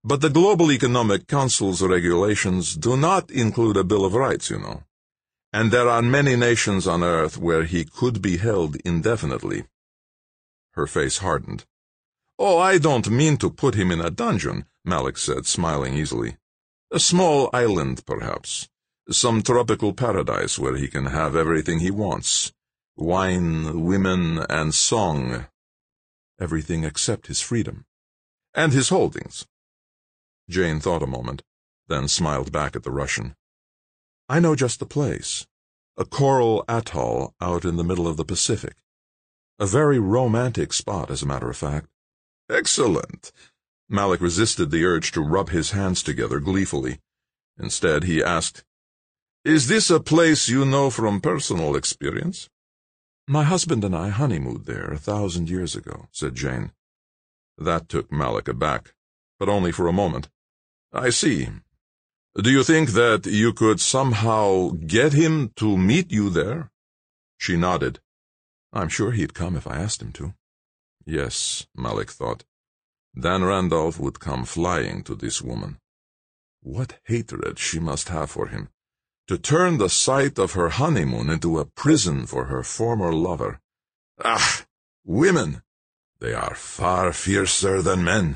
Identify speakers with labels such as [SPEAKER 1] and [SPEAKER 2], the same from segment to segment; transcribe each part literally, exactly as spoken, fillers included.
[SPEAKER 1] But the Global Economic Council's regulations do not include a Bill of Rights, you know. And there are many nations on Earth where he could be held indefinitely. Her face hardened. "Oh, I don't mean to put him in a dungeon," Malik said, smiling easily. "A small island, perhaps. Some tropical paradise where he can have everything he wants. Wine, women, and song. Everything except his freedom. And his holdings." Jane thought a moment, then smiled back at the Russian. "I know just the place. A coral atoll out in the middle of the Pacific. A very romantic spot, as a matter of fact." "Excellent." Malik resisted the urge to rub his hands together gleefully. Instead, he asked, "Is this a place you know from personal experience?" "My husband and I honeymooned there a thousand years ago," said Jane. That took Malik aback, but only for a moment. "I see. Do you think that you could somehow get him to meet you there?" She nodded. "I'm sure he'd come if I asked him to." Yes, Malik thought. Dan Randolph would come flying to this woman. What hatred she must have for him, to turn the site of her honeymoon into a prison for her former lover. Ah, women! They are far fiercer than men.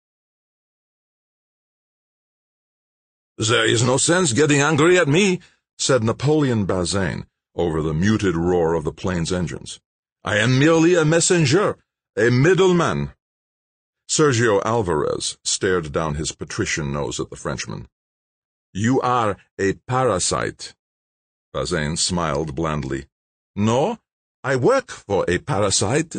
[SPEAKER 1] "There is no sense getting angry at me," said Napoleon Bazin over the muted roar of the plane's engines. "I am merely a messenger, a middleman." Sergio Alvarez stared down his patrician nose at the Frenchman. "You are a parasite." Bazin smiled blandly. "No, I work for a parasite."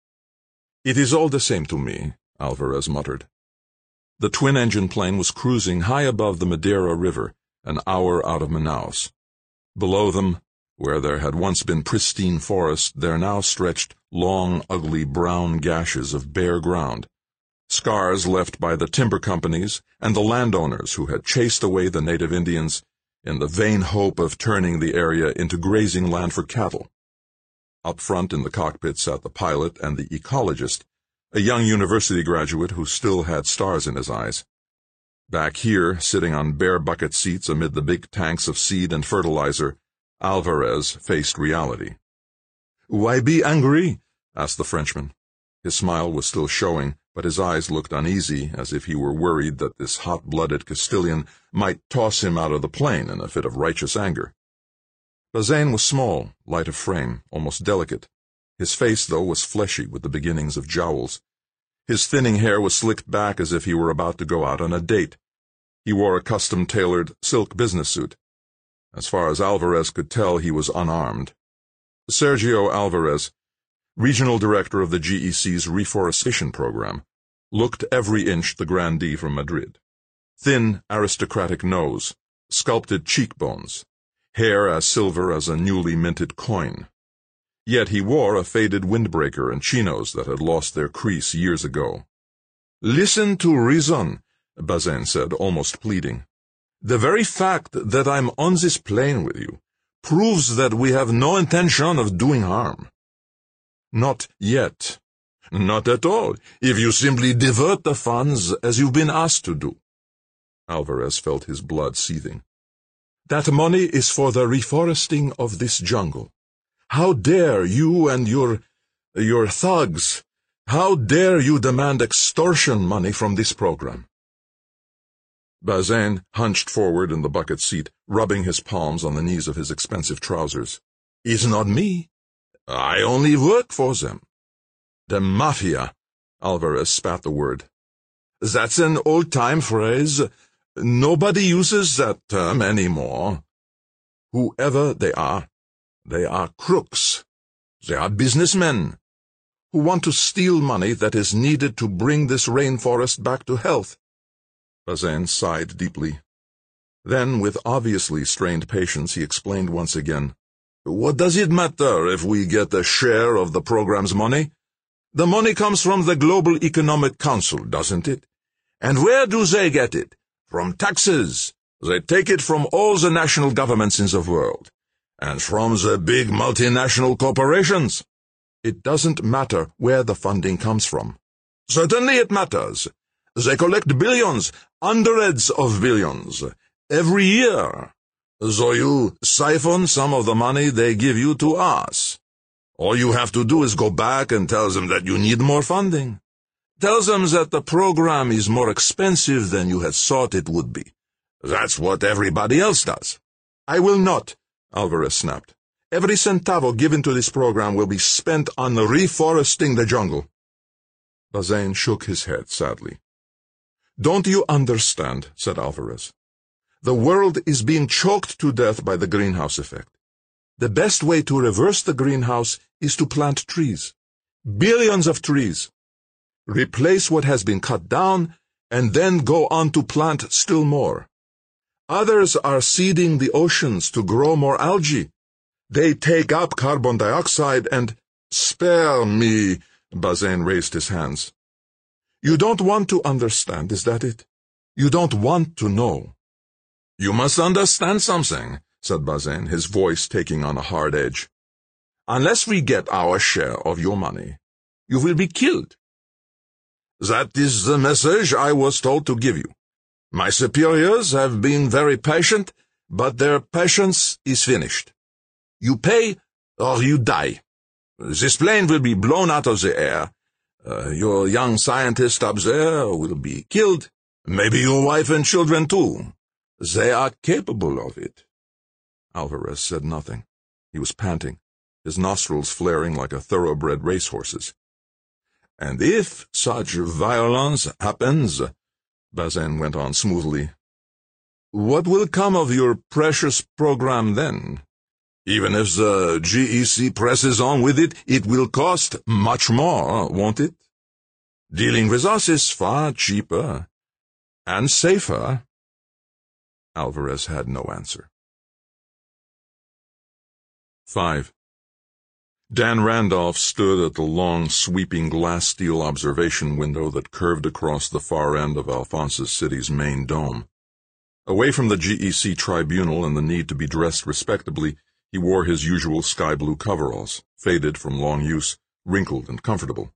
[SPEAKER 1] "It is all the same to me," Alvarez muttered. The twin-engine plane was cruising high above the Madeira River, an hour out of Manaus. Below them, where there had once been pristine forest, there now stretched long, ugly brown gashes of bare ground, scars left by the timber companies and the landowners who had chased away the native Indians in the vain hope of turning the area into grazing land for cattle. Up front in the cockpit sat the pilot and the ecologist, a young university graduate who still had stars in his eyes. Back here, sitting on bare bucket seats amid the big tanks of seed and fertilizer, Alvarez faced reality. "Why be angry?" asked the Frenchman. His smile was still showing, but his eyes looked uneasy, as if he were worried that this hot-blooded Castilian might toss him out of the plane in a fit of righteous anger. Bazin was small, light of frame, almost delicate. His face, though, was fleshy with the beginnings of jowls. His thinning hair was slicked back as if he were about to go out on a date. He wore a custom-tailored silk business suit. As far as Alvarez could tell, he was unarmed. Sergio Alvarez, regional director of the G E C's reforestation program, looked every inch the grandee from Madrid. Thin, aristocratic nose, sculpted cheekbones, hair as silver as a newly minted coin. Yet he wore a faded windbreaker and chinos that had lost their crease years ago. "Listen to reason," Bazin said, almost pleading. "The very fact that I'm on this plane with you proves that we have no intention of doing harm." "Not yet." "Not at all, if you simply divert the funds as you've been asked to do." Alvarez felt his blood seething. "That money is for the reforesting of this jungle. How dare you and your, your thugs, how dare you demand extortion money from this program?" Bazin hunched forward in the bucket seat, rubbing his palms on the knees of his expensive trousers. "It's not me. I only work for them." "The mafia," Alvarez spat the word. "That's an old-time phrase. Nobody uses that term anymore. Whoever they are, they are crooks. They are businessmen who want to steal money that is needed to bring this rainforest back to health." Bazin sighed deeply. Then, with obviously strained patience, he explained once again. "What does it matter if we get a share of the program's money? The money comes from the Global Economic Council, doesn't it? And where do they get it? From taxes. They take it from all the national governments in the world, and from the big multinational corporations. It doesn't matter where the funding comes from." "Certainly it matters. They collect billions, hundreds of billions, every year. So you siphon some of the money they give you to us. All you have to do is go back and tell them that you need more funding. Tell them that the program is more expensive than you had thought it would be. That's what everybody else does. I will not, Alvarez snapped. Every centavo given to this program will be spent on reforesting the jungle. Bazaine shook his head sadly. Don't you understand, said Alvarez. The world is being choked to death by the greenhouse effect. The best way to reverse the greenhouse is to plant trees. Billions of trees. Replace what has been cut down, and then go on to plant still more. Others are seeding the oceans to grow more algae. They take up carbon dioxide and— Spare me, Bazaine raised his hands. You don't want to understand, is that it? You don't want to know. You must understand something, said Bazaine, his voice taking on a hard edge. Unless we get our share of your money, you will be killed. That is the message I was told to give you. My superiors have been very patient, but their patience is finished. You pay, or you die. This plane will be blown out of the air. Uh, your young scientist up there will be killed. Maybe your wife and children too. They are capable of it. Alvarez said nothing. He was panting, his nostrils flaring like a thoroughbred racehorse's. And if such violence happens, Bazaine went on smoothly, what will come of your precious program then? Even if the G E C presses on with it, it will cost much more, won't it? Dealing with us is far cheaper and safer. Alvarez had no answer. Five. Dan Randolph stood at the long, sweeping glass steel observation window that curved across the far end of Alphonsus City's main dome. Away from the G E C tribunal and the need to be dressed respectably, he wore his usual sky-blue coveralls, faded from long use, wrinkled and comfortable.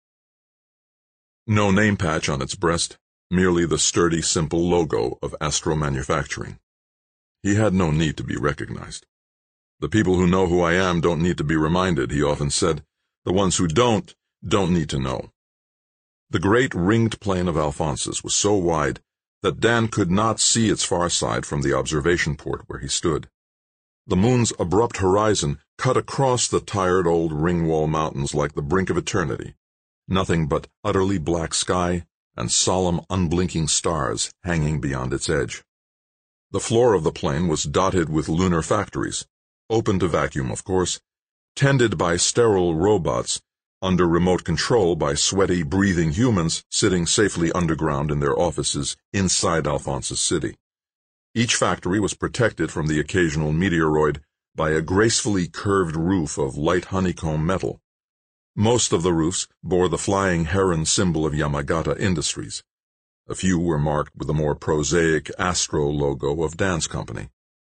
[SPEAKER 1] No name patch on its breast, merely the sturdy, simple logo of Astro Manufacturing. He had no need to be recognized. The people who know who I am don't need to be reminded, he often said. The ones who don't, don't need to know. The great ringed plain of Alphonsus was so wide that Dan could not see its far side from the observation port where he stood. The moon's abrupt horizon cut across the tired old ring-wall mountains like the brink of eternity. Nothing but utterly black sky and solemn, unblinking stars hanging beyond its edge. The floor of the plain was dotted with lunar factories, open to vacuum, of course, tended by sterile robots, under remote control by sweaty, breathing humans sitting safely underground in their offices inside Alphonsus City. Each factory was protected from the occasional meteoroid by a gracefully curved roof of light honeycomb metal. Most of the roofs bore the flying heron symbol of Yamagata Industries. A few were marked with the more prosaic Astro logo of Dan's company.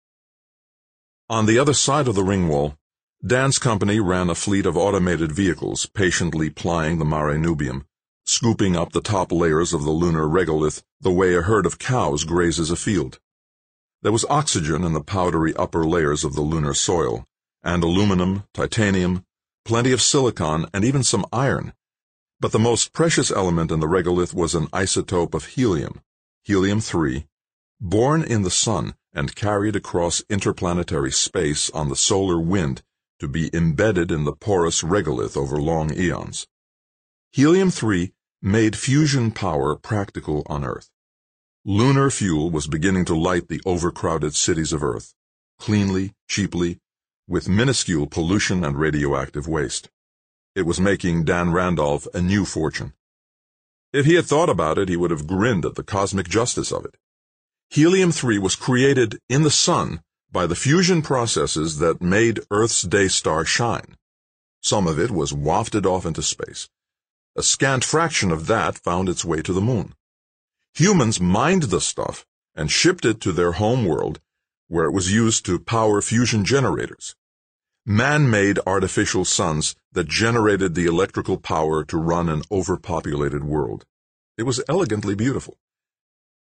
[SPEAKER 1] On the other side of the ring wall, Dan's company ran a fleet of automated vehicles patiently plying the Mare Nubium, scooping up the top layers of the lunar regolith the way a herd of cows grazes a field. There was oxygen in the powdery upper layers of the lunar soil, and aluminum, titanium, plenty of silicon, and even some iron. But the most precious element in the regolith was an isotope of helium, helium three, born in the sun and carried across interplanetary space on the solar wind to be embedded in the porous regolith over long eons. helium three made fusion power practical on Earth. Lunar fuel was beginning to light the overcrowded cities of Earth, cleanly, cheaply, with minuscule pollution and radioactive waste. It was making Dan Randolph a new fortune. If he had thought about it, he would have grinned at the cosmic justice of it. helium three was created in the sun by the fusion processes that made Earth's day star shine. Some of it was wafted off into space. A scant fraction of that found its way to the moon. Humans mined the stuff and shipped it to their home world, where it was used to power fusion generators. Man-made artificial suns that generated the electrical power to run an overpopulated world. It was elegantly beautiful.